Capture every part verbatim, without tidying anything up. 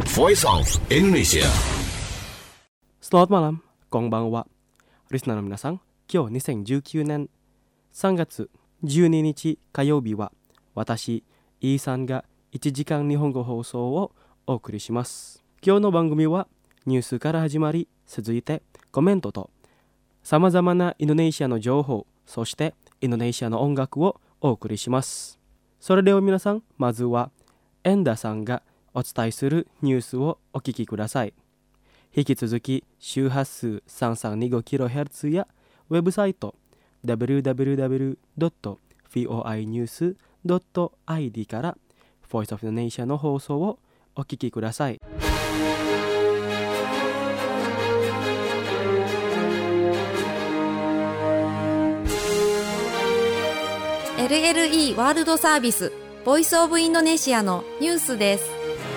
Voice of Indonesia. Selamat malam, konbanwa. Listenerの皆さん、今日にせんじゅうきゅうねんさんがつじゅうににち火曜日は、私、イーさんがいちじかん日本語放送をお送りします。今日の番組はニュースから始まり、続いてコメントとさまざまなインドネシアの情報、そしてインドネシアの音楽をお送りします。それでは皆さん、まずはエンダさんがお伝えするニュースをお聞きください。引き続き周波数 さんさんにごキロヘルツ やウェブサイト ダブリューダブリューダブリュードットフォーアイニュースドットアイディー から Voice of Indonesia の放送をお聞きください。 エルエルイー ワールドサービスボイスオブインドネシアのニュースです。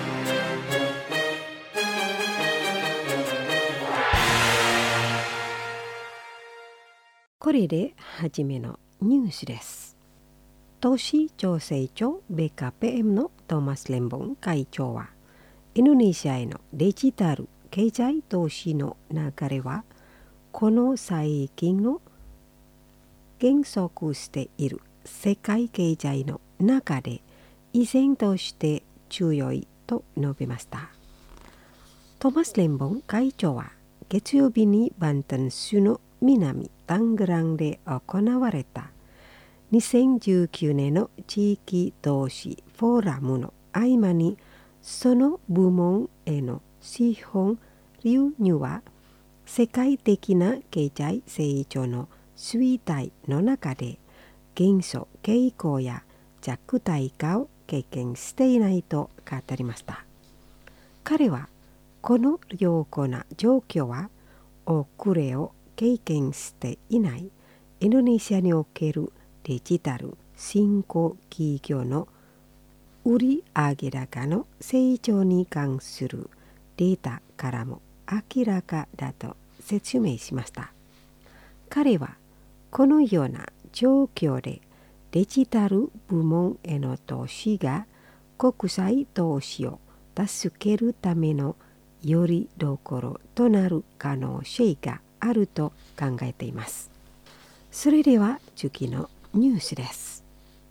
これで初めのニュースです。都市調整庁 ビーケーピーエム のトーマス・レンボン会長は、インドネシアへのデジタル経済投資の流れは、この最近の減速している世界経済の中で依然として強いと述べました。トーマス・レンボン会長は月曜日にバンタン州の南タングランで行われたにせんじゅうきゅうねんの地域投資フォーラムの合間に、その部門への資本流入は世界的な経済成長の衰退の中で減速傾向や弱体化を経験していないと語りました。彼はこの良好な状況は遅れを経験していないインドネシアにおけるデジタル新興企業の売上高の成長に関するデータからも明らかだと説明しました。彼はこのような状況でデジタル部門への投資が国際投資を助けるためのよりどころとなる可能性があると考えています。それでは次のニュースです。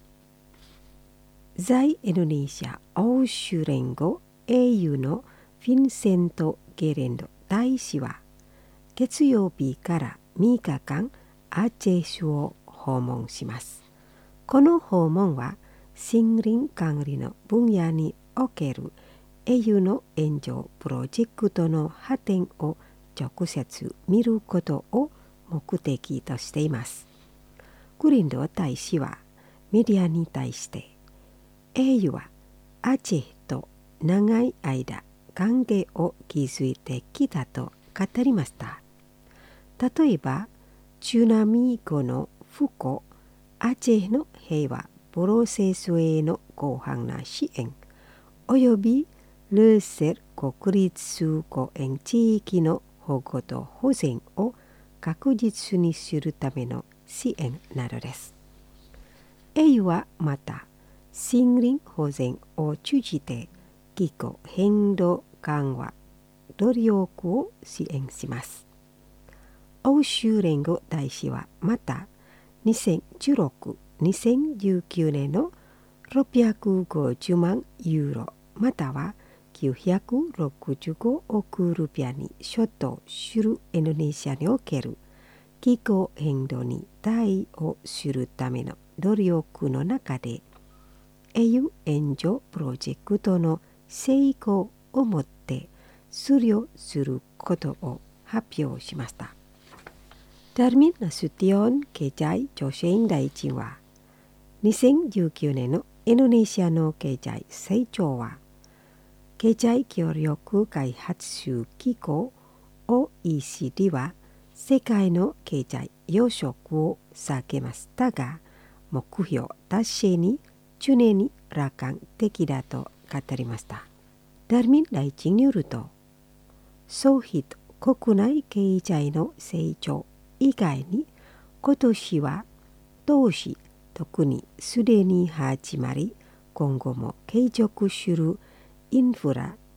在インドネシア欧州連合 エーユー のフィンセント・ゲレンド大使は月曜日からみっかかんアチェ州を訪問します。この訪問は森林管理の分野における エーユー の援助プロジェクトの発展を直接見ることを目的としています。グリンド大使はメディアに対して、エーユー はアチェと長い間関係を築いてきたと語りました。例えば、津波後の復興、アチェの平和プロセスへの広範な支援、およびルーセル国立公園地域の保護と保全を確実にするための支援などです。エーユー はまた森林保全を通じて気候変動緩和努力を支援します。欧州連合大使はまたにせんじゅうろく、にせんじゅうきゅうねんのろっぴゃくごじゅうまんユーロまたはきゅうひゃくろくじゅうごおくルピアに相当するインドネシアにおける気候変動に対応するための努力の中で エーユー 援助プロジェクトの成功をもって終了することを発表しました。ダルミン・ナスティオン経済助成大臣はにせんじゅうきゅうねんのインドネシアの経済成長は経済協力開発機構 オーイーシーディー は世界の経済予測を下げましたが、目標達成に常に楽観的だと語りました。ダルミン大臣によると、総費と国内経済の成長以外に今年は投資、特にすでに始まり今後も継続するインフラ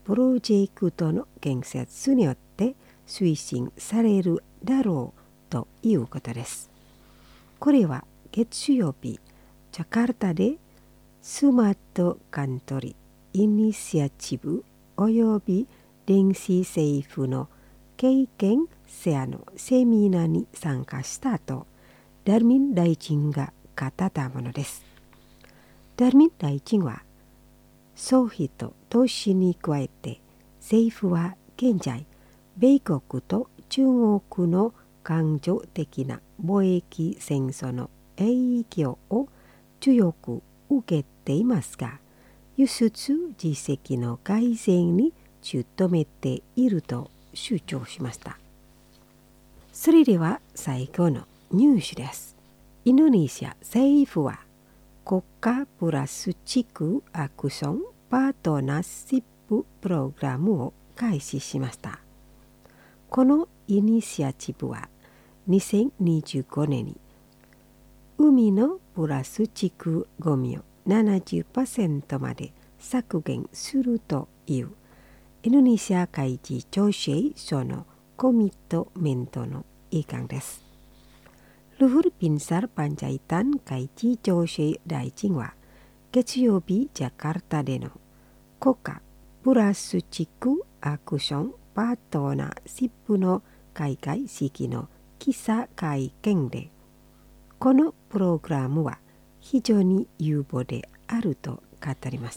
プロジェクトの建設によって推進されるだろうということです。これは月曜日、ジャカルタでスマートカントリーイニシアチブおよび電子政府の経験者のセミナーに参加した後、ダルミン大臣が語ったものです。ダルミン大臣は、総費と投資に加えて、政府は現在、米国と中国の感情的な貿易戦争の影響を強く受けていますが、輸出実績の改善に努めていると主張しました。それでは最後のニュースです。インドネシア政府は国家プラス地区アクションパートナーシッププログラムを開始しました。このイニシアチブはにせんにじゅうごねんに海のプラスチックゴミを ななじゅっパーセント まで削減するというインドネシア海事調整所のコミットメントの一環です。ルフル・ビンサル・パンジャイタン海事調整大臣は月曜日ジャカルタでの国家プラスチックアクションパートナーシップの開会式の記者会見で、このプログラムは非常に有望であると語りました。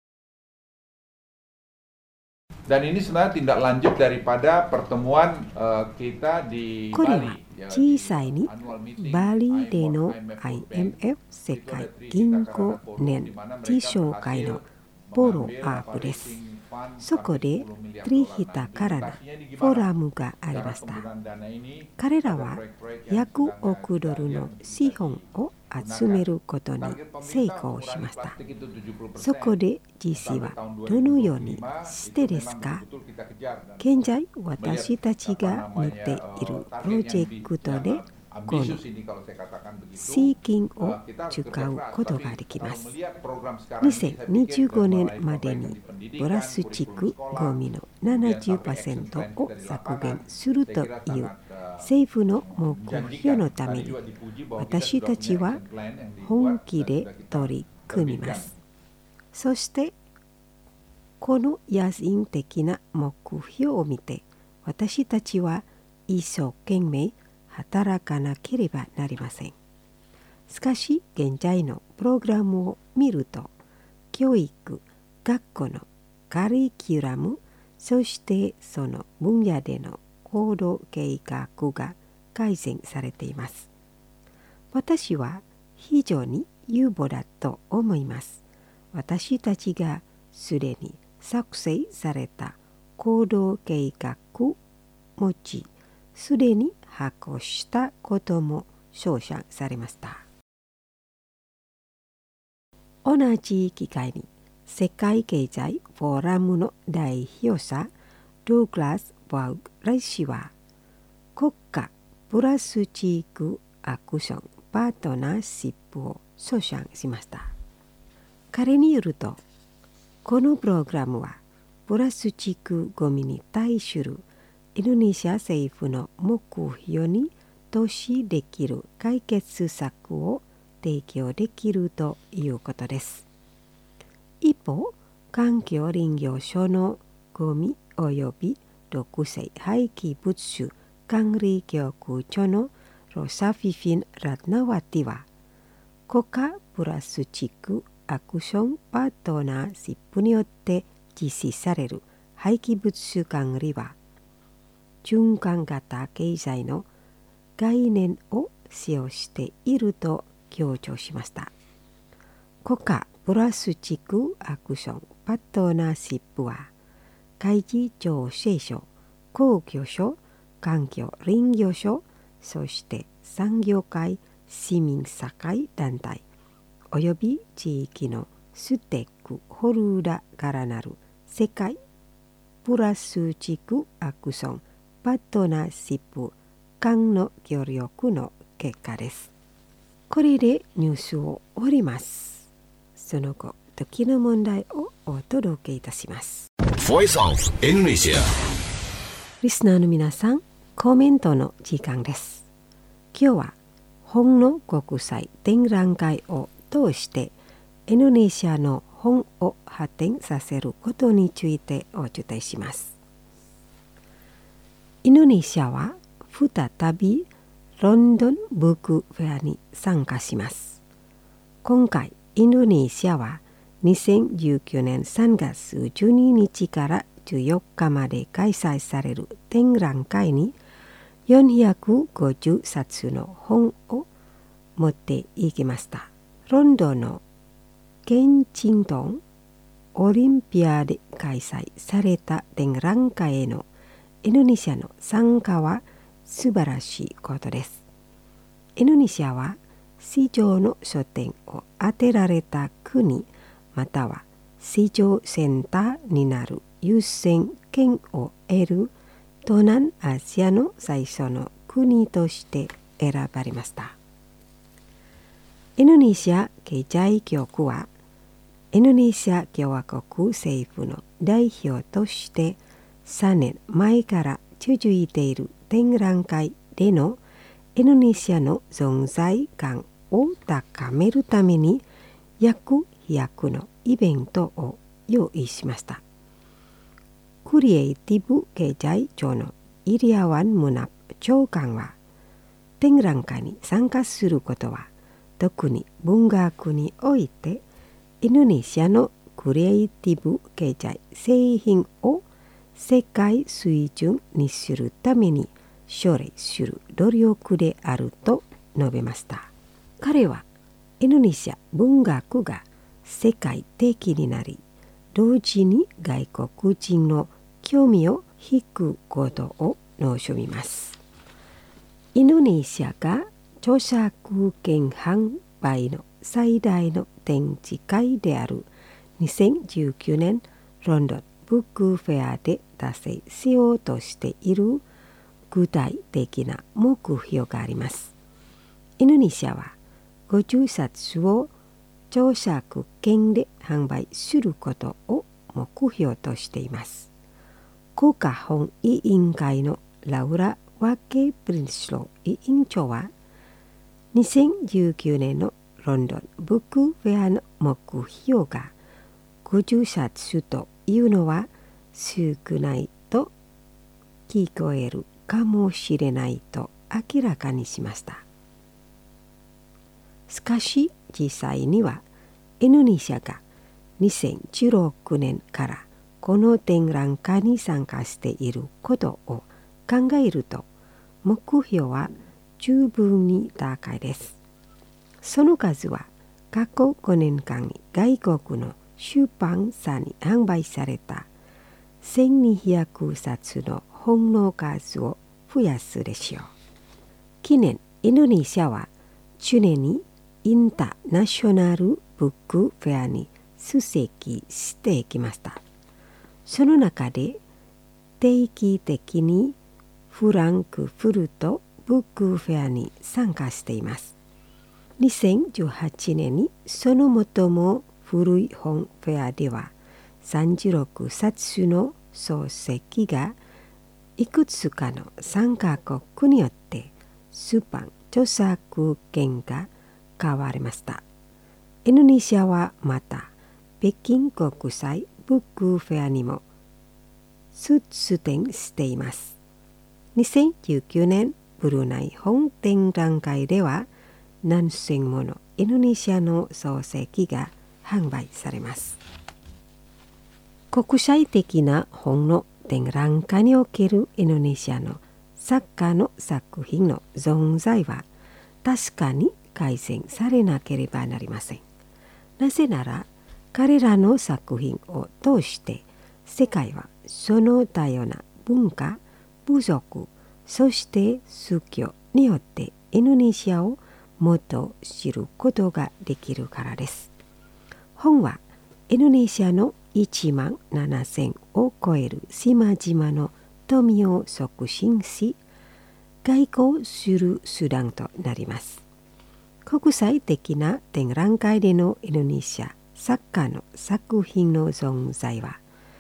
Dan ini sebenarnya tindak lanjut daripada pertemuan uh, kita di これは小さいにバリでの アイエムエフ 世界銀行年次総会のフォローアップです。そこでトリヒタからのフォーラムがありました。彼らはひゃくおくドルの資本を集めることに成功しました。そこで実施はどのようにしてですか？現在私たちが持っているプロジェクトでこの資金を使うことができます。にせんにじゅうごねんまでにプラスチックゴミの ななじゅっパーセント を削減するという政府の目標のために私たちは本気で取り組みます。そしてこの野心的な目標を見て私たちは一生懸命働かなければなりません。しかし現在のプログラムを見ると教育、学校のカリキュラム、そしてその分野での行動計画が改善されています。私は非常に有望だと思います。私たちがすでに作成された行動計画を持ち、すでに発行したことも称賛されました。同じ機会に世界経済フォーラムの代表者ドゥグラス・バウグラ氏は国家プラスチックアクションパートナーシップを称賛しました。彼によるとこのプログラムはプラスチックゴミに対するインドネシア政府の目標に投資できる解決策を提供できるということです。一方、環境林業省のゴミおよび毒性廃棄物管理局長のロサフィフィン・ラトナワティは、国家プラスチックアクションパートナーシップによって実施される廃棄物管理は、循環型経済の概念を使用していると強調しました。国家プラスチックアクションパートナーシップは、海事調整所、工業省、環境林業省、そして産業界、市民社会団体、および地域のステークホルダーからなる世界プラスチックアクションパートナーシップ間の協力の結果です。これでニュースを終わります。その後、時の問題をお届けいたします。 Voice of Indonesia。 リスナーの皆さん、コメントの時間です。今日は本の国際展覧会を通してインドネシアの本を発展させることについてお伝えします。インドネシアは再びロンドンブックフェアに参加します。今回インドネシアはにせんじゅうきゅうねんさんがつじゅうににちからじゅうよっかまで開催される展覧会によんひゃくごじゅっさつの本を持っていきました。ロンドンのケンチントンオリンピアで開催された展覧会へのインドネシアの参加は素晴らしいことです。インドネシアは市場の書店を当てられた国または市場センターになる優先権を得る東南アジアの最初の国として選ばれました。インドネシア経済局はインドネシア共和国政府の代表としてさんねんまえから続いている展覧会でのインドネシアの存在感を高めるために約ひゃくのイベントを用意しました。クリエイティブ経済庁のイリアワン・ムナプ長官は展覧会に参加することは特に文学においてインドネシアのクリエイティブ経済製品を世界水準にするために奨励する努力であると述べました。彼はインドネシア文学が世界的になり同時に外国人の興味を引くことを望みます。インドネシアが著作権販売の最大の展示会であるにせんじゅうきゅうねんロンドンブックフェアで達成しようとしている具体的な目標があります。インドネシアはごじゅっさつを著作権で販売することを目標としています。国家本委員会のラウラ・ワケ・プリンスロー委員長はにせんじゅうきゅうねんのロンドンブックフェアの目標がごじゅっさつというのは少ないと聞こえるかもしれないと明らかにしました。しかし実際にはインドネシアがにせんじゅうろくねんからこの展覧会に参加していることを考えると目標は十分に高いです。その数は過去ごねんかんに外国の出版社に販売されたせんにひゃくさつの本の数を増やすでしょう。近年インドネシアは常にインターナショナルブックフェアに出席してきました。その中で定期的にフランクフルトブックフェアに参加しています。にせんじゅうはちねんにその最も古い本フェアではさんじゅうろくさつの漱石がいくつかの参加国によって出版著作権が買われました。インドネシアはまた北京国際ブックフェアにも出展しています。にせんじゅうきゅうねんブルナイ本展覧会では何千ものインドネシアの漱石が販売されます。国際的な本の展覧会におけるインドネシアの作家の作品の存在は確かに改善されなければなりません。なぜなら彼らの作品を通して世界はその多様な文化、部族、そして宗教によってインドネシアをもっと知ることができるからです。本はインドネシアのいちまんななせんを超える島々の富を促進し、外交する手段となります。国際的な展覧会でのインドネシア作家の作品の存在は、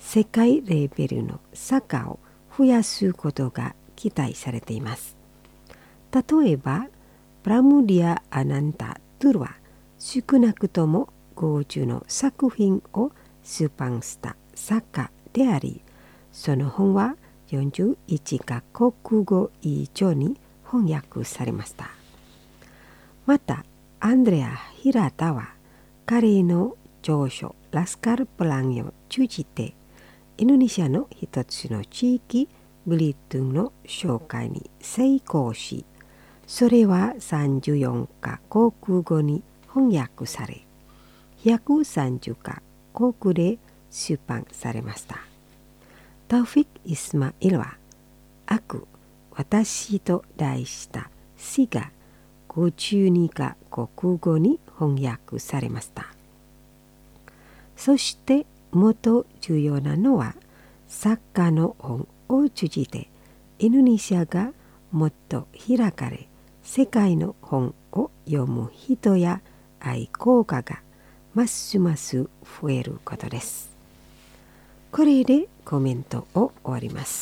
世界レベルのサッカーを増やすことが期待されています。例えば、プラムディア・アナンタ・トゥルは少なくともごじゅうの作品を出版した作家であり、その本はよんじゅういちカ国語以上に翻訳されました。また、アンドレア・ヒラタは彼の著書ラスカル・プランを通じてインドネシアの一つの地域ブリトゥンの紹介に成功し、それはさんじゅうよんカ国語に翻訳され、ひゃくさんじゅうカ国で出版されました。タウフィック・イスマイルは、悪、私と題した詩がごじゅうにカ国語に翻訳されました。そしてもっと重要なのは、作家の本を通じてインドネシアがもっと開かれ、世界の本を読む人や愛好家がますます増えることです。これでコメントを終わります。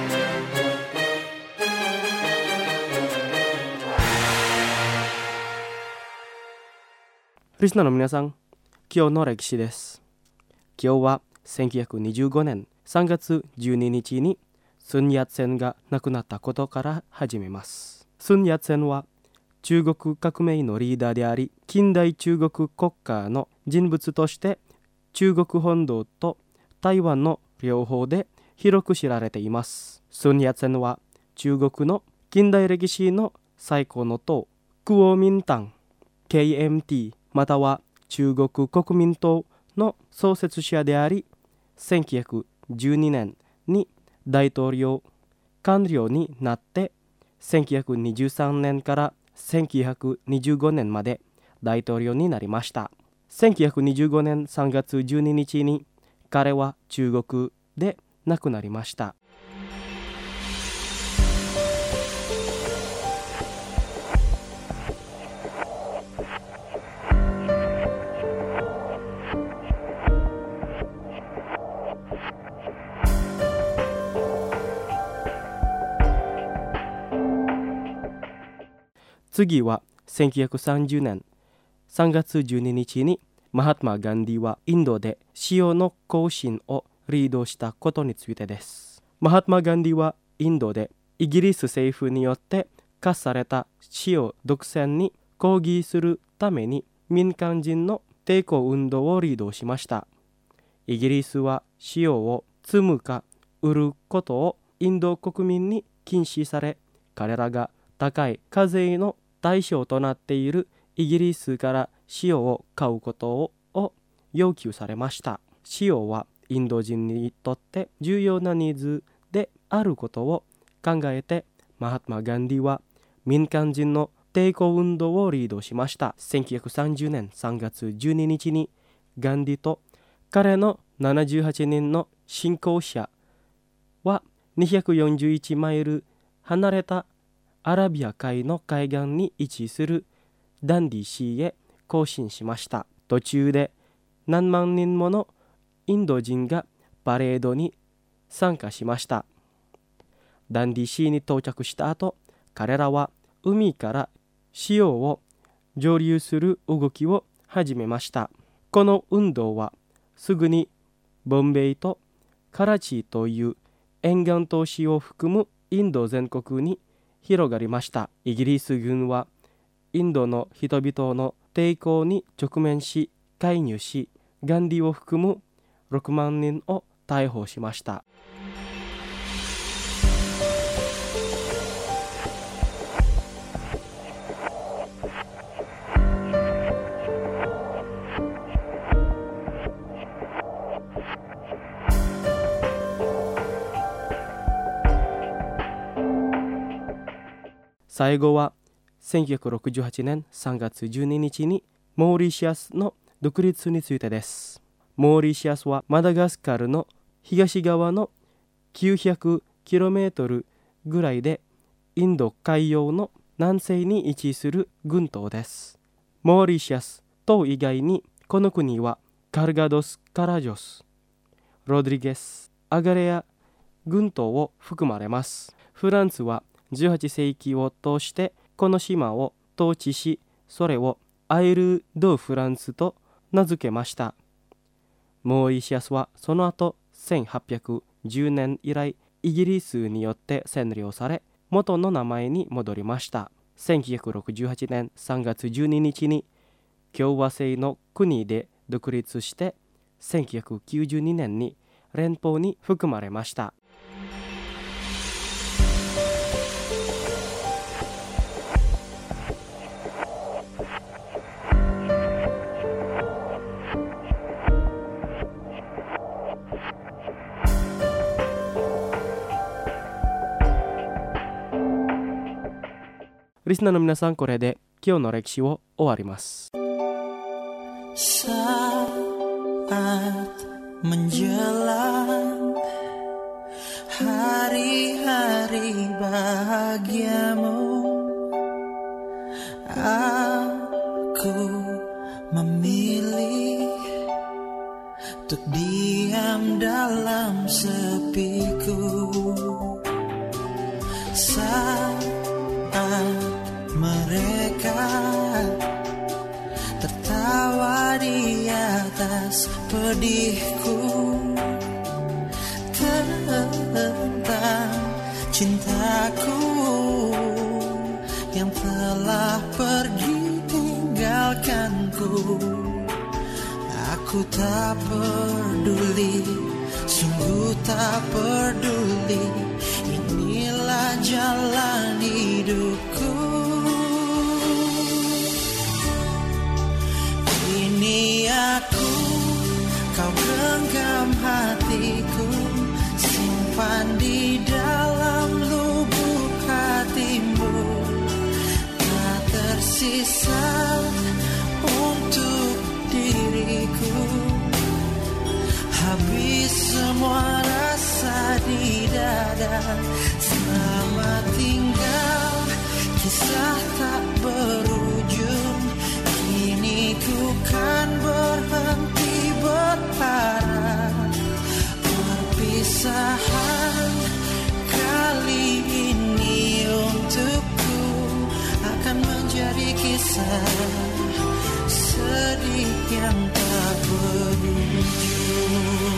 リスナーの皆さん、今日の歴史です。今日はせんきゅうひゃくにじゅうごねんさんがつじゅうににちにスン・ヤツセンが亡くなったことから始めます。スン・ヤツセンは中国革命のリーダーであり、近代中国国家の人物として中国本土と台湾の両方で広く知られています。スン・ヤツセンは中国の近代歴史の最高の党、クオミンタン ケーエムティー または中国国民党の創設者であり、せんきゅうひゃくじゅうにねんに大統領官僚になってせんきゅうひゃくにじゅうさんねんからせんきゅうひゃくにじゅうごねんまで大統領になりました。せんきゅうひゃくにじゅうごねんさんがつじゅうににちに彼は中国で亡くなりました。次はせんきゅうひゃくさんじゅうねんさんがつじゅうににちにマハトマ・ガンディはインドで塩の行進をリードしたことについてです。マハトマ・ガンディはインドでイギリス政府によって課された塩独占に抗議するために民間人の抵抗運動をリードしました。イギリスは塩を積むか売ることをインド国民に禁止され、彼らが高い課税の対象となっているイギリスから塩を買うことを、を要求されました。塩はインド人にとって重要なニーズであることを考えて、マハトマ・ガンディは民間人の抵抗運動をリードしました。せんきゅうひゃくさんじゅうねんさんがつじゅうににちにガンディと彼のななじゅうはちにんの信仰者はにひゃくよんじゅういちマイル離れたアラビア海の海岸に位置するダンディシーへ行進しました。途中で何万人ものインド人がパレードに参加しました。ダンディシーに到着した後、彼らは海から塩を蒸留する動きを始めました。この運動はすぐにボンベイとカラチという沿岸都市を含むインド全国に広がりました。イギリス軍はインドの人々の抵抗に直面し介入し、ガンディを含むろくまんにんを逮捕しました。最後はせんきゅうひゃくろくじゅうはちねんさんがつじゅうににちにモーリシアスの独立についてです。モーリシアスはマダガスカルの東側のきゅうひゃくキロメートルぐらいでインド海洋の南西に位置する群島です。モーリシアス島以外にこの国はカルガドス・カラジョス、 ロドリゲス、アガレア群島を含まれます。フランスはじゅうはちせいきを通してこの島を統治し、それをアイル・ド・フランスと名付けました。モーリシアスはその後せんはっぴゃくじゅうねん以来イギリスによって占領され、元の名前に戻りました。せんきゅうひゃくろくじゅうはちねんさんがつじゅうににちに共和制の国で独立して、せんきゅうひゃくきゅうじゅうにねんに連邦に含まれました。リスナーの皆さん、これで今日の歴史を終わります。 Saat menjelang hari-hari bahagiamu, aku memilih untuk diam dalam sepiku. Saat mereka tertawa di atas pedihku tentang cintaku yang telah pergi tinggalkanku. Aku tak peduli, sungguh tak peduli, inilah jalan hidupku. Ini aku, kau genggam hatiku, simpan di dalam lubuk hatimu. Tak tersisa untuk diriku, habis semua rasa di dada. Selamat tinggal, kisah tak berujung. Kini ku kan berhenti berharap, perpisahan kali ini untukku akan menjadi kisah sedih yang tak berujung.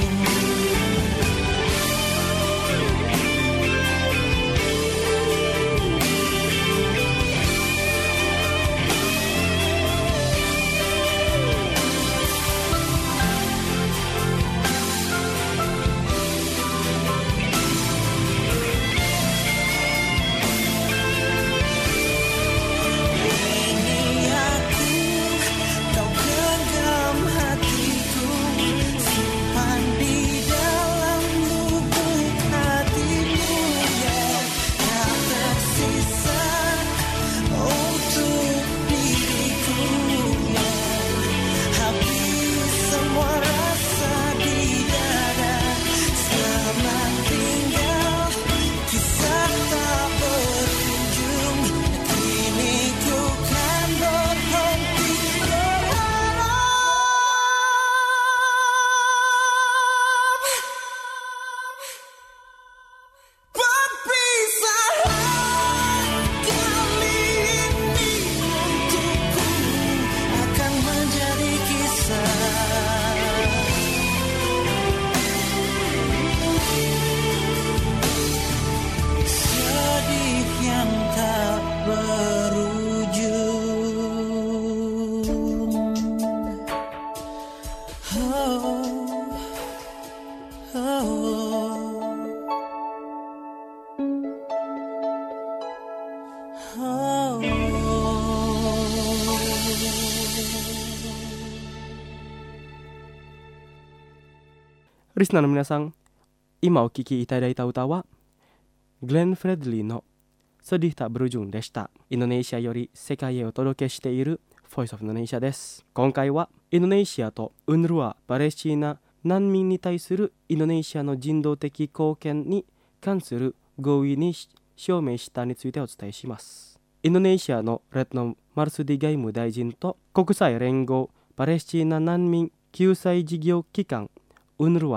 リスナーの皆さん、今お聴きいただいた歌はグレン・フレッドリーのsedih tak berujungでした。インドネシアより世界へお届けしているボイスオブインドネシアです。今回はインドネシアとウンルワ・パレスチナ難民に対するインドネシアの人道的貢献に関する合意に署名したについてお伝えします。インドネシアのレッドノ・マルスディ外務大臣と国際連合パレスチナ難民救済事業機関ウンルワ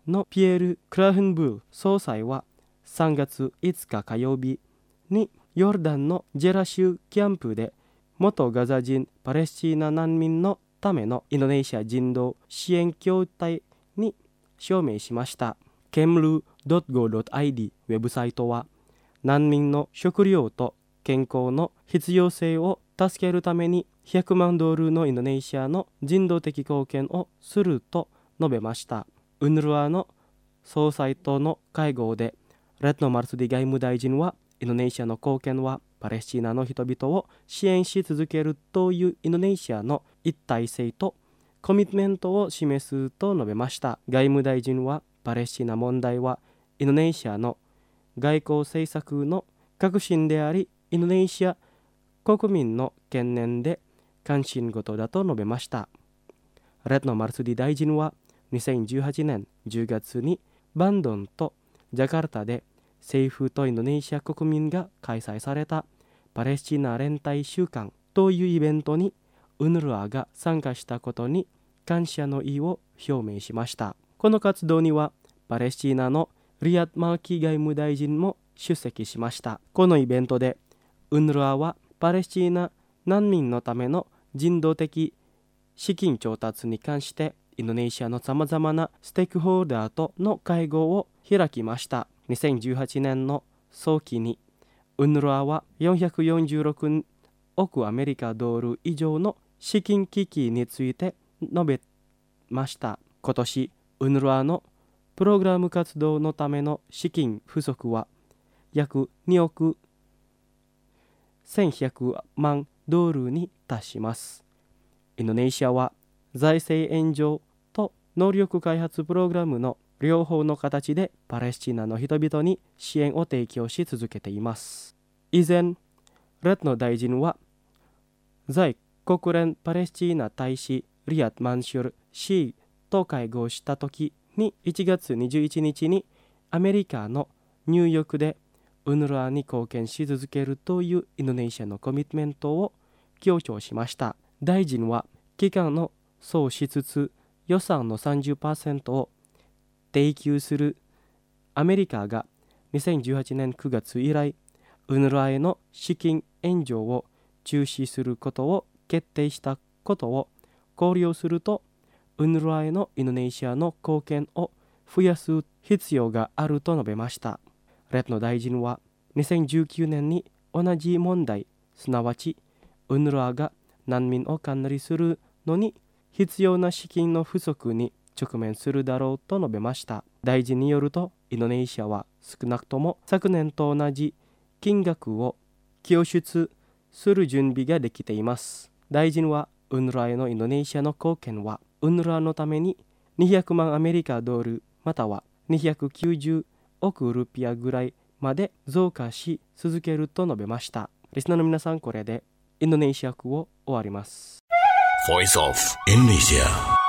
のピエール・クラフンブール総裁はさんがついつか火曜日にヨルダンのジェラ州キャンプで元ガザ人パレスチナ難民のためのインドネシア人道支援協会に署名しました。ケムルー ドットゴー ドット アイディー ウェブサイトは難民の食料と健康の必要性を助けるためにひゃくまんドルのインドネシアの人道的貢献をすると述べました。ウンルワの総裁との会合でレッドノ・マルスディ外務大臣はインドネシアの貢献はパレスチナの人々を支援し続けるというインドネシアの一体性とコミットメントを示すと述べました。外務大臣はパレスチナ問題はインドネシアの外交政策の核心でありインドネシア国民の懸念で関心事だと述べました。レッドノ・マルスディ大臣はにせんじゅうはちねんじゅうがつにバンドンとジャカルタで政府とインドネシア国民が開催されたパレスチナ連帯週間というイベントにウンルワが参加したことに感謝の意を表明しました。この活動にはパレスチナのリヤッド・マルキ外務大臣も出席しました。このイベントでウンルワはパレスチナ難民のための人道的資金調達に関してインドネシアのさまざまなステークホルダーとの会合を開きました。にせんじゅうはちねんの早期にウンルワはよんひゃくよんじゅうろくおくアメリカドル以上の資金危機について述べました。今年ウンルワのプログラム活動のための資金不足は約におくせんひゃくまんドルに達します。インドネシアは財政援助と能力開発プログラムの両方の形でパレスチナの人々に支援を提供し続けています。以前、レッドノ大臣は在国連パレスチナ大使リヤッド・マンシュル氏と会合した時にいちがつにじゅういちにちにアメリカのニューヨークでウンルワに貢献し続けるというインドネシアのコミットメントを強調しました。大臣は期間のそうしつつ予算の さんじゅっパーセント を提供するアメリカがにせんじゅうはちねんくがつ以来ウンルワへの資金援助を中止することを決定したことを考慮するとウンルワへのインドネシアの貢献を増やす必要があると述べました。レッドノ大臣はにせんじゅうきゅうねんに同じ問題すなわちウンルワが難民を管理するのに必要な資金の不足に直面するだろうと述べました。大臣によるとインドネシアは少なくとも昨年と同じ金額を拠出する準備ができています。大臣はウンルワへのインドネシアの貢献はウンルワのためににひゃくまんアメリカドルまたはにひゃくきゅうじゅうおくルピアぐらいまで増加し続けると述べました。リスナーの皆さん、これでインドネシア語を終わります。 Voice of Indonesia。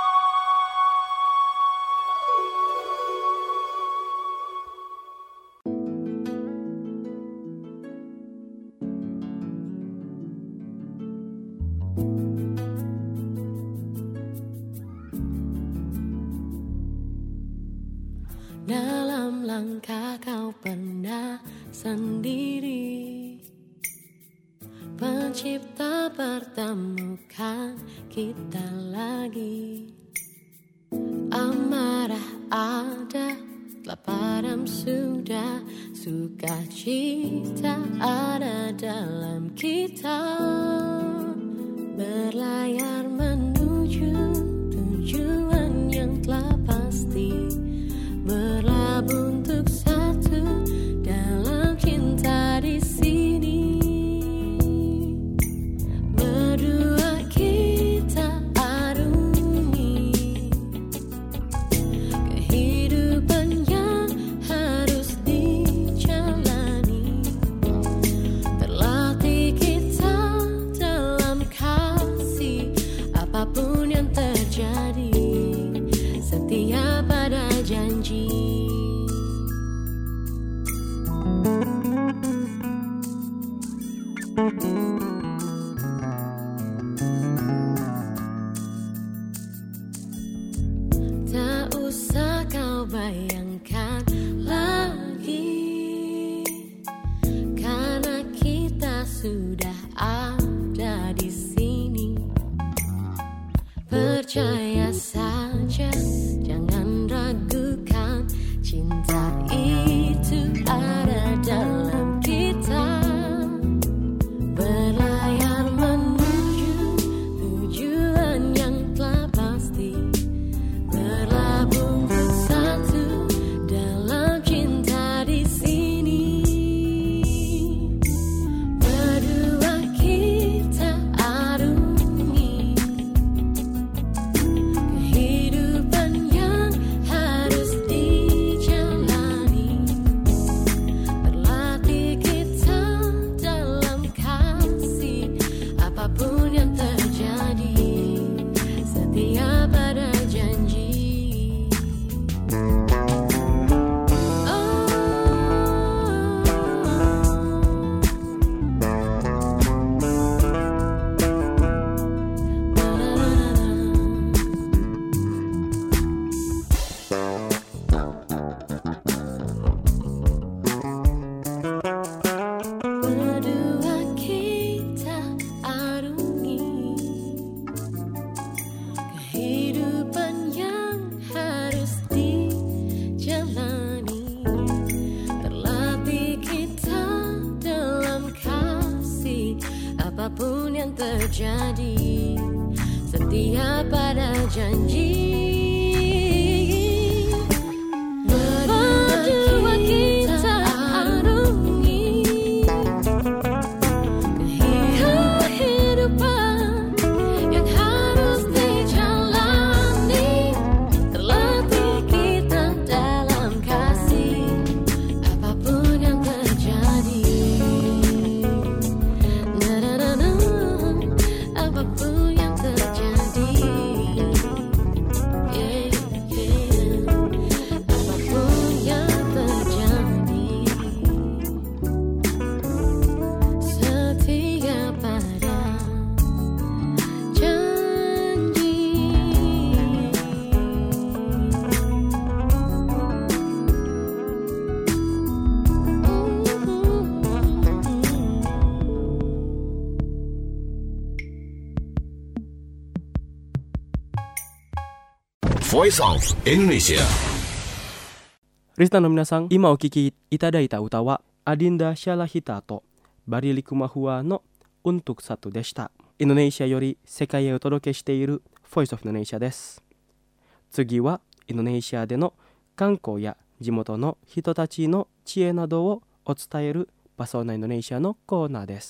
Dalam langkah kau pernah sendiri, Pencipta pertemukan kita lagi. Amarah ada, telah padam sudah, sukacita ada dalam kita. Berlayar menuju tujuan yang telah pasti, berlabuh untuk satu dalam cinta di sini. Berdua kita arungi kehidupan yang harus dijalani. Terlatih kita dalam kasih terjadi, setia pada janji. Berdua kita arungi kehidupan yang harus dijalani. Terlatih kita dalam kasih, apapun yang terjadi. Na-na-na-na, apapun yang terjadi. Yeah, yeah. Apapun yang terjadi, setia pada janji. Voice of Indonesia. リスナーの皆さん、今お聴きいただいた歌はアディンダ・シャラヒタとバリリクマフワのウントクサトでした。インドネシアより世界へお届けしている Voice of Indonesia です。次はインドネシアでの観光や地元の人たちの知恵などをお伝えるパソーナインドネシアのコーナーです。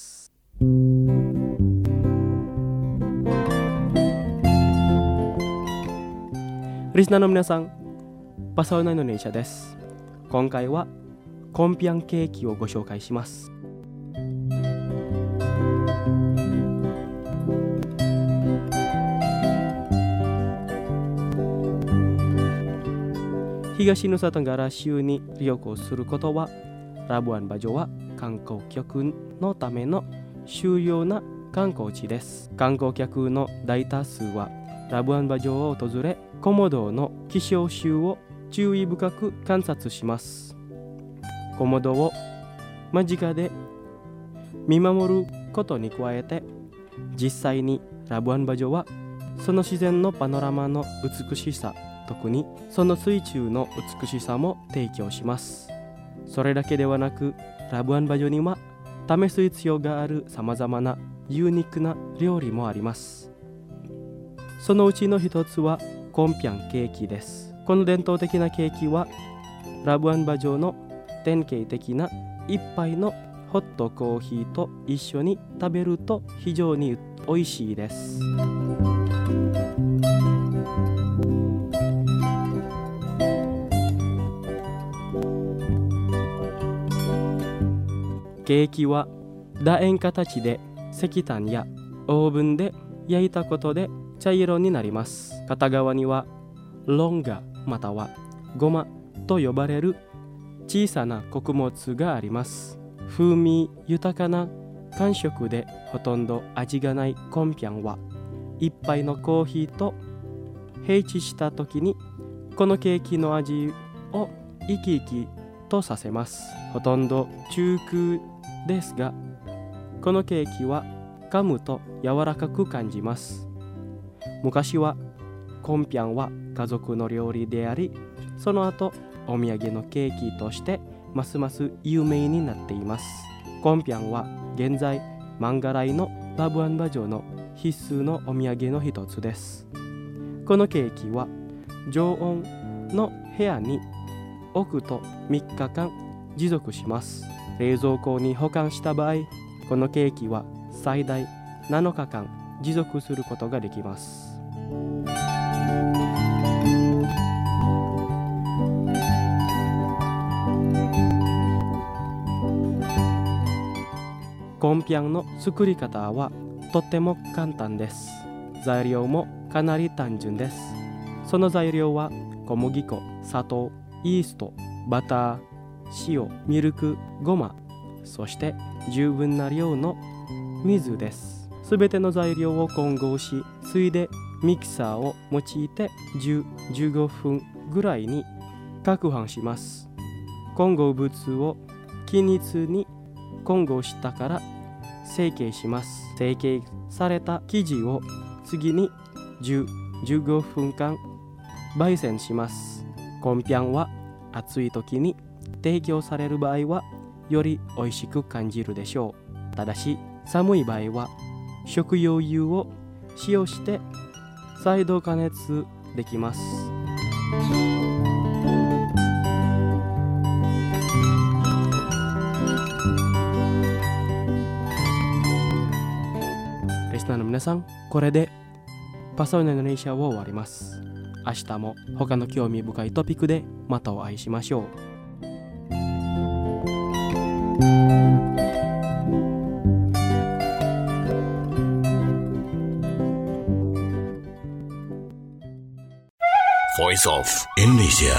リスナーの皆さん、パソーナインドネシアです。今回はコンピャンケーキをご紹介します。東ヌサトンガラ州に旅行することは、ラブアンバジョは観光客のための主要な観光地です。観光客の大多数はラブアンバジョを訪れ、コモドの希少種を注意深く観察します。コモドを間近で見守ることに加えて、実際にラブアンバジョはその自然のパノラマの美しさ、特にその水中の美しさも提供します。それだけではなく、ラブアンバジョには試す必要があるさまざまなユニークな料理もあります。そのうちの一つはコンピャンケーキです。この伝統的なケーキはラブアンバジョの典型的な一杯のホットコーヒーと一緒に食べると非常に美味しいです。ケーキは楕円形で石炭やオーブンで焼いたことで茶色になります。片側にはロンガまたはゴマと呼ばれる小さな穀物があります。風味豊かな感触でほとんど味がないコンピャンは一杯のコーヒーと併置した時にこのケーキの味を生き生きとさせます。ほとんど中空ですが、このケーキは噛むと柔らかく感じます。昔はコンピャンは家族の料理であり、その後お土産のケーキとしてますます有名になっています。コンピャンは現在マンガライのラブアンバジョの必須のお土産の一つです。このケーキは常温の部屋に置くとみっかかん持続します。冷蔵庫に保管した場合、このケーキは最大なのかかん持続することができます。コンピャンの作り方はとっても簡単です。材料もかなり単純です。その材料は小麦粉、砂糖、イースト、バター、塩、ミルク、ごま、そして十分な量の水です。すべての材料を混合し、水でミキサーを用いてじゅうからじゅうごふんぐらいに攪拌します。混合物を均一に混合したから成形します。成形された生地を次にじゅうからじゅうごふんかん焙煎します。コンピャンは暑い時に提供される場合はより美味しく感じるでしょう。ただし寒い場合は食用油を使用して再度加熱できます。リスナーの皆さん、これでパソナインドネシアを終わります。明日も他の興味深いトピックでまたお会いしましょう。 Voice of Indonesia.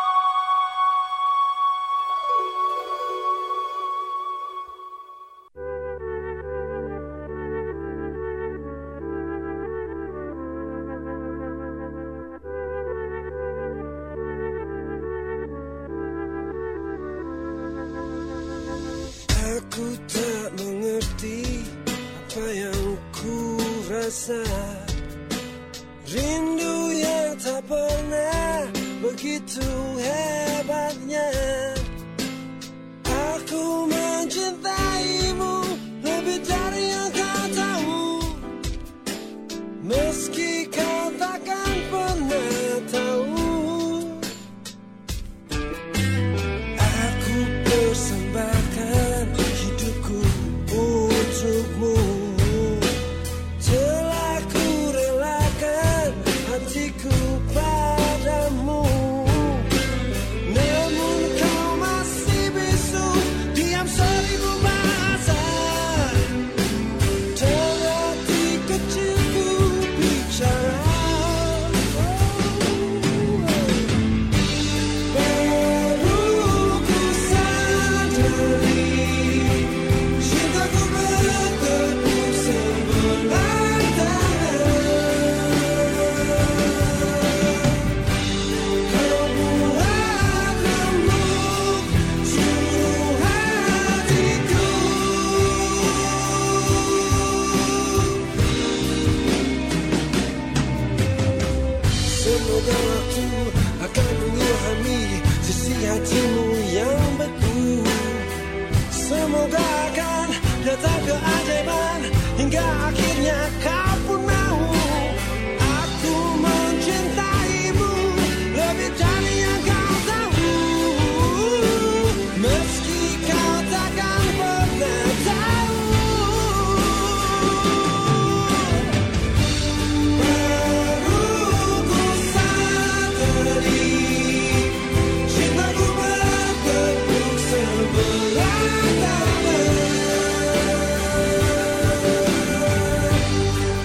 Aku tak mengerti apa yang ku rasa, rindu yang tak pernah begitu hebatnya. Aku mencintaimu lebih dari yang kau tahu, meski kau takkan pernah tahu. Aku persembahkan hidupku untukmu, telah ku relakan hatiku padamu. Namun kau masih bisu, diam seribu bahasa, dan hati kecilku bicara. Baru ku sadari, cintaku bertepuk sebelah tangan. Kau buat remuk seluruh hatiku. Semoga waktu akan mengilhami sisi hatimu yang beku. Semoga akan datang keajaiban hingga akhirnya kau pun mau. Aku mencintaimu lebih dari yang kau tahu, meski kau takkan pernah tahu. Baru ku sadari, cintaku bertepuk sebelah tangan.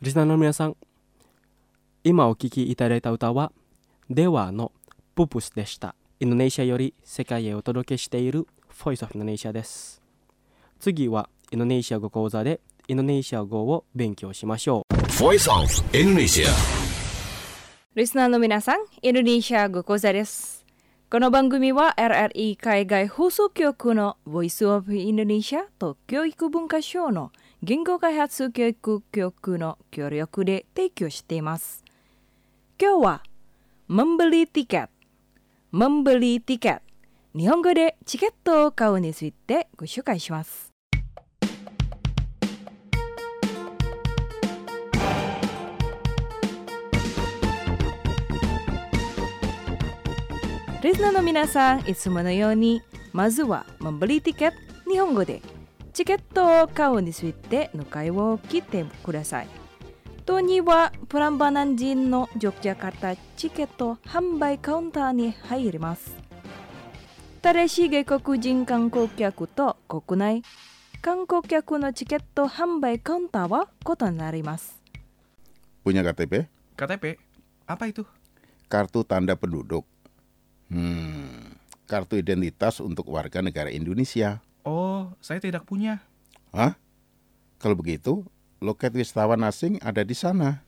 リスナーの皆さん、今お聴きいただいた歌はデワのププスでした。インドネシアより世界へお届けしている Voice of Indonesia です。次はインドネシア語講座でインドネシア語を勉強しましょう。 Voice of Indonesia。 リスナーの皆さん、インドネシア語講座です。この番組は エルエルイ 海外放送局の Voice of Indonesia と教育文化省の言語開発教育局の協力で提供しています。今日は membeli tiket membeli tiket 日本語でチケットを買うについてご紹介します。リスナーの皆さん、いつものようにまずは membeli tiket 日本語でチケットを買うについての会話を聞いてください。当にはプランバナン人のジョクジャカルタチケット販売カウンターに入ります。ただし外国人観光客と国内観光客のチケット販売カウンターは異なります。 Punya K T P? K T P? Apa itu? Kartu tanda penduduk. Hmm, kartu identitas untuk warga negara Indonesia. Oh, saya tidak punya. Hah? Kalau begitu, loket wisatawan asing ada di sana.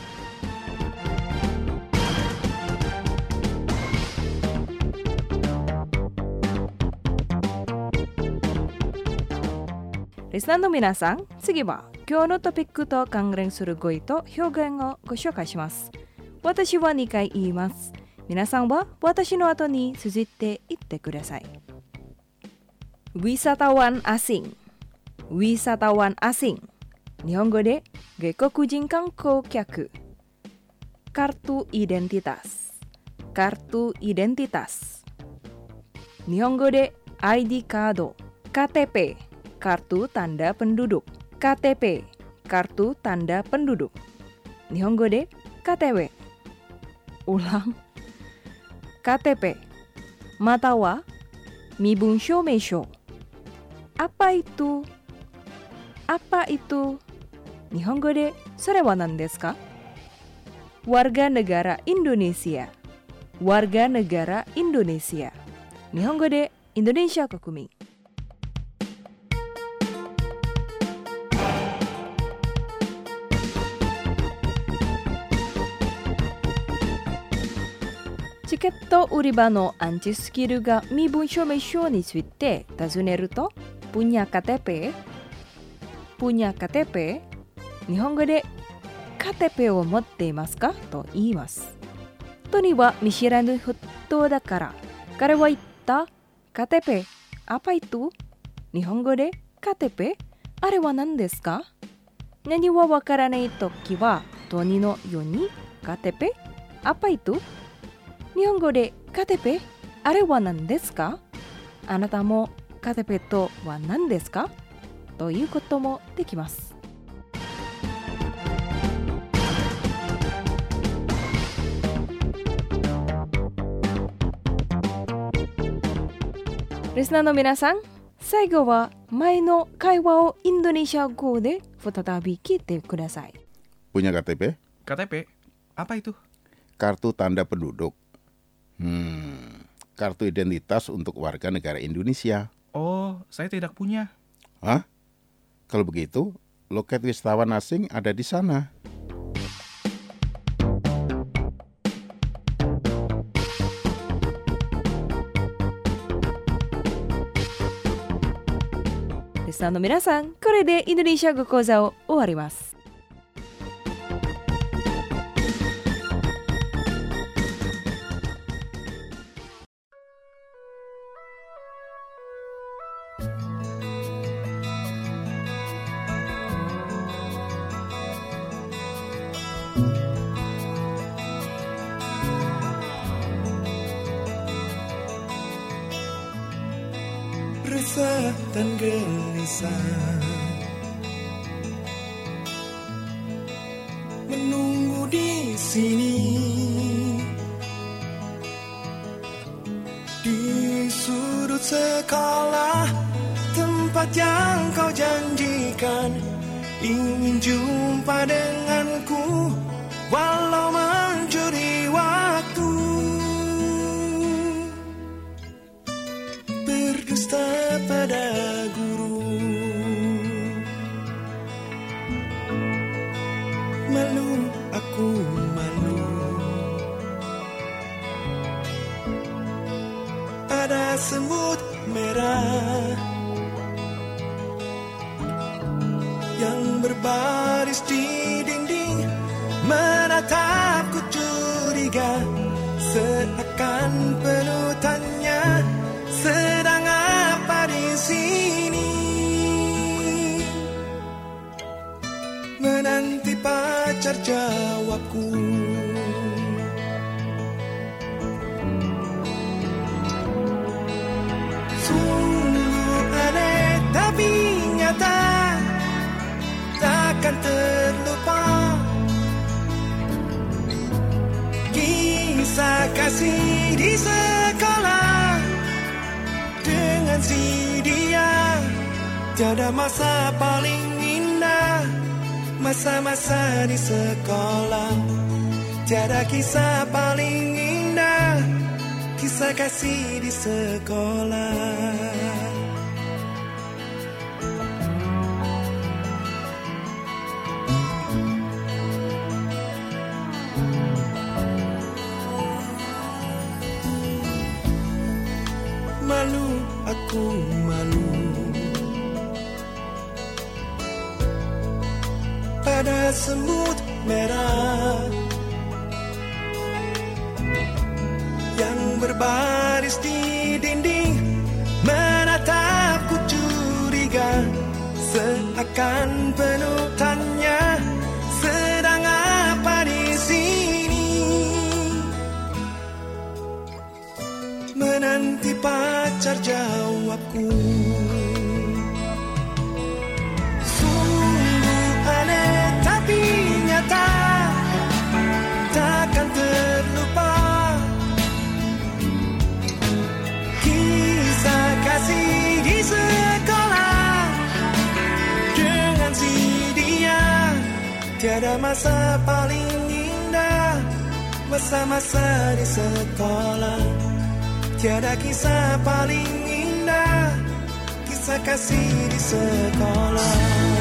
Listenerの皆さん、次は今日のトピックと関連する語彙と表現をご紹介します。私はにかい言います。皆さんは私の後に続いて言ってください。Wisatawan asing Wisatawan asing 日本語で外国人観光客。Kartu identitas Kartu identitas 日本語で アイディー カード。K T P Kartu tanda penduduk K T P Kartu tanda penduduk 日本語で K T P Ulang K T P Matawa Mibun Shomesho. Apa itu? Apa itu? Nihongo de sore wa nan desu ka? Warga negara Indonesia. Warga negara Indonesia. Nihongo de Indonesia kokumin.チケット売り場のアンチスキルが身分証明書について尋ねると、punya K T P punya K T P 日本語で K T P を持っていますかと言います。とには見知らぬ人だから、彼は言った K T P apa itu 日本語で K T P あれは何ですか。何はわからないときは、とにのように K T P apa itu日本語で K T P あれは何ですか。あなたも K T P とは何ですかということもできます。リスナーの皆さん、最後は前の会話をインドネシア語で再び聞いてください。 Punya K T P? K T P? Apa itu? Kartu tanda penduduk. Hmm, kartu identitas untuk warga negara Indonesia. Oh, saya tidak punya. Hah? Kalau begitu, loket wisatawan asing ada di sana. Listenerの皆さん、これでインドネシア語講座を終わります。 Resah dan gelisah menunggu di sini, di sudut sekolah tempat yang kau janjikan ingin jumpa denganku walau mencuri waktu. Berdusta pada guru, malu aku malu. Ada semut merah yang berbaris di dinding, menatapku curiga, seakan penuh tanya, sedang apa di sini? Menanti pacar jawabku. Sungguh aneh tapi nyata, takkan terlupa kisah kasih di sekolah dengan si dia. Tiada masa paling indah, masa-masa di sekolah. Tiada kisah paling indah, kisah kasih di sekolah. Malu aku malu pada semut merah yang berbaris di dinding, menatapku curiga, seakan penuh tanya, sedang apa di sini? Menanti pacar jawabku. Sungguh aneh tapi nyata, takkan terlupa kisah kasih di sekolah dengan si dia. Tiada masa paling indah, masa-masa di sekolah. Tiada kisah paling indah, kisah kasih di sekolah.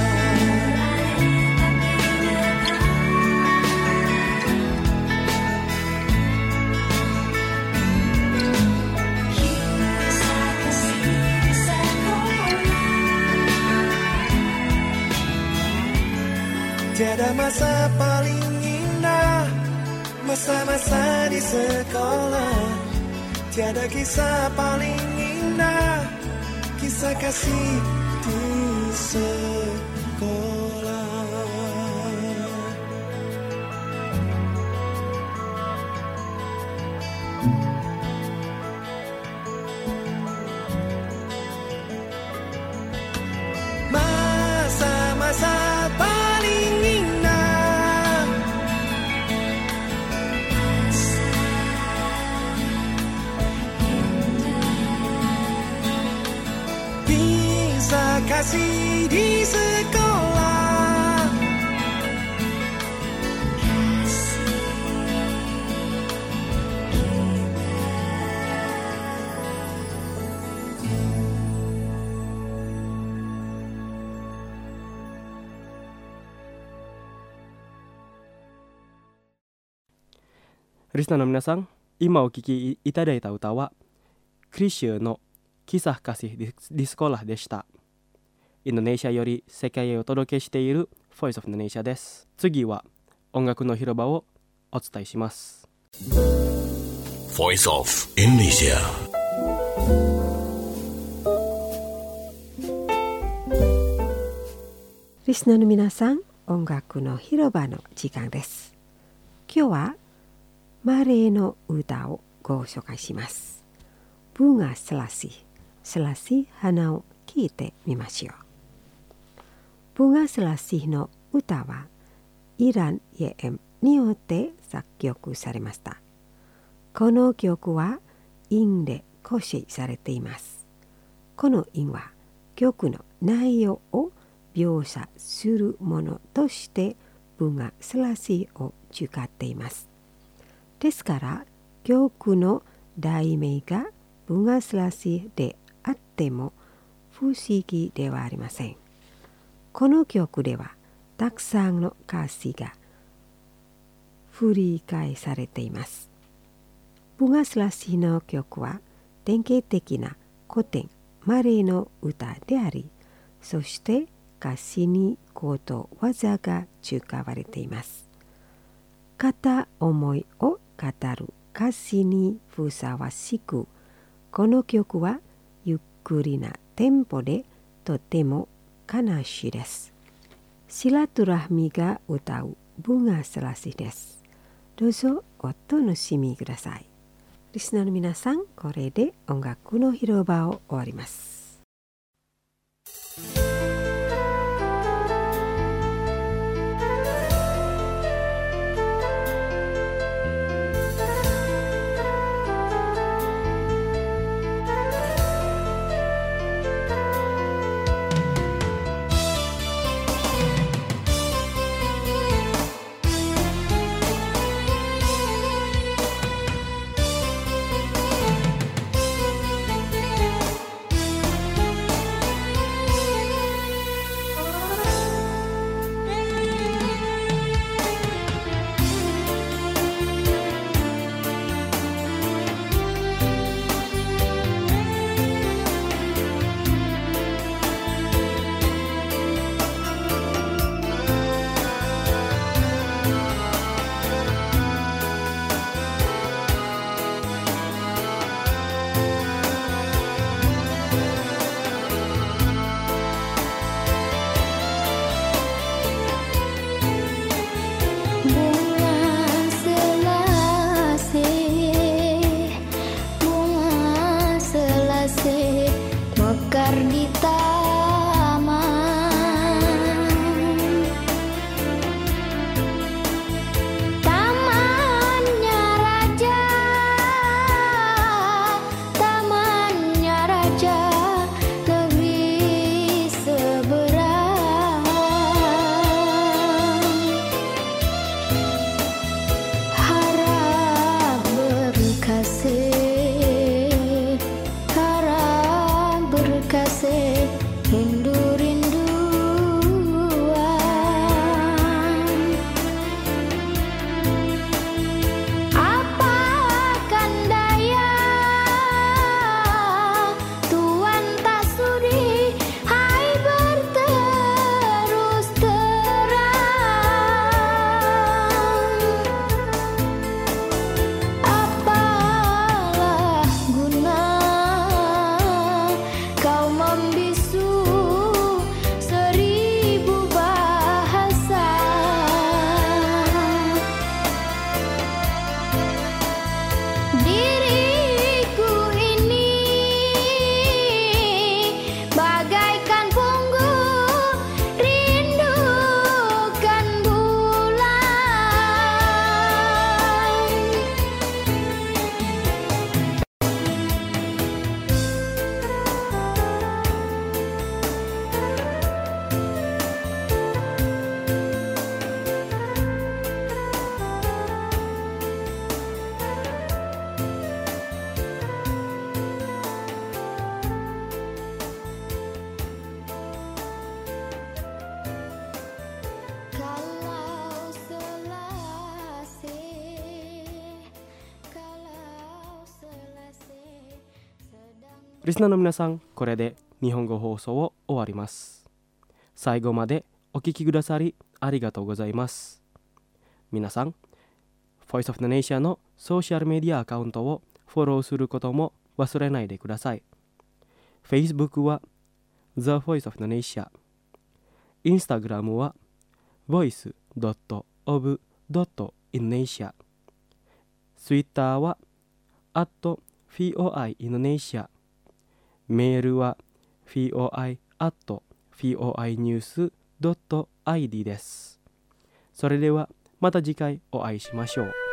Tiada masa paling indah, masa-masa di sekolah. Tiada kisah paling indah, kisah kasih di sekolah. Masa-masa paling indah, kisah kasih di sekolah. Risna no minasan, ima o kiki itadaita uta wa Krishu no Kisah Kasih di, di Sekolah でした。インドネシアより世界へお届けしている Voice of Indonesia です。次は音楽の広場をお伝えします。 Voice of Indonesia。 リスナーの皆さん、音楽の広場の時間です。今日はマレーの歌をご紹介します。Bunga Selasih、Selasih花を聴いてみましょう。Bunga Selasihの歌はイラン・イェエムによって作曲されました。この曲は韻で構成されています。この韻は曲の内容を描写するものとして文がスラシを使っています。ですから曲の題名が文がスラシであっても不思議ではありません。この曲ではたくさんの歌詞が繰り返されています。文がスラシの曲は典型的な古典マレーの歌であり、そして歌詞にことわざが使われています。片思いを語る歌詞にふさわしく、この曲はゆっくりなテンポでとても悲しいです。シラトラハミが歌う文がスラシです。どうぞお楽しみください。リスナーの皆さん、これで音楽の広場を終わります。 リスナーの皆さん、これで日本語放送を終わります。最後までお聞きくださりありがとうございます。皆さん、Voice of the Nation のソーシャルメディアアカウントをフォローすることも忘れないでください。Facebook は The Voice of the Nation、Instagram は ボイスドットオブドットインドネシア、Twitter は アットフィーオーアイインドネシア、メールは フィーオーアイアットフィーオーアイニュースドットアイディー です。それではまた次回お会いしましょう。